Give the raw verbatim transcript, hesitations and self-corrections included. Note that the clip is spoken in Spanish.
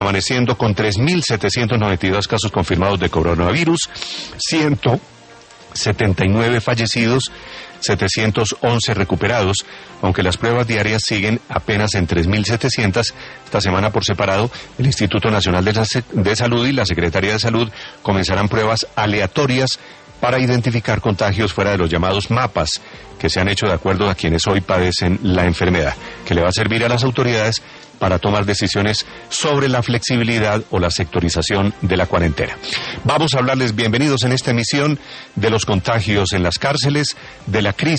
amaneciendo con tres mil setecientos noventa y dos casos confirmados de coronavirus, ciento setenta y nueve fallecidos, setecientos once recuperados, aunque las pruebas diarias siguen apenas en tres mil setecientos. Esta semana por separado, el Instituto Nacional de, la de Salud y la Secretaría de Salud comenzarán pruebas aleatorias para identificar contagios fuera de los llamados mapas que se han hecho de acuerdo a quienes hoy padecen la enfermedad, que le va a servir a las autoridades para tomar decisiones sobre la flexibilidad o la sectorización de la cuarentena. Vamos a hablarles, bienvenidos en esta emisión, de los contagios en las cárceles, de la crisis